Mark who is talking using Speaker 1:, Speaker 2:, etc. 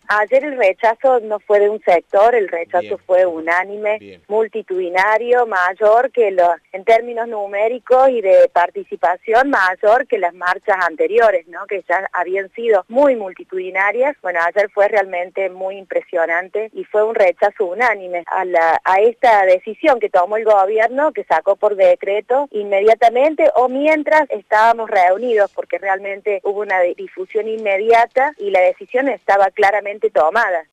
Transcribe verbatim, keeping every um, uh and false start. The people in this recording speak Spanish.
Speaker 1: Ayer el rechazo no fue de un sector, el rechazo
Speaker 2: Bien.
Speaker 1: fue unánime,
Speaker 2: Bien.
Speaker 1: multitudinario, mayor que los, en términos numéricos y de participación, mayor que las marchas anteriores, ¿no? Que ya habían sido muy multitudinarias. Bueno, ayer fue realmente muy impresionante y fue un rechazo unánime a, la, a esta decisión que tomó el gobierno, que sacó por decreto inmediatamente o mientras estábamos reunidos, porque realmente hubo una difusión inmediata y la decisión estaba claramente tomada.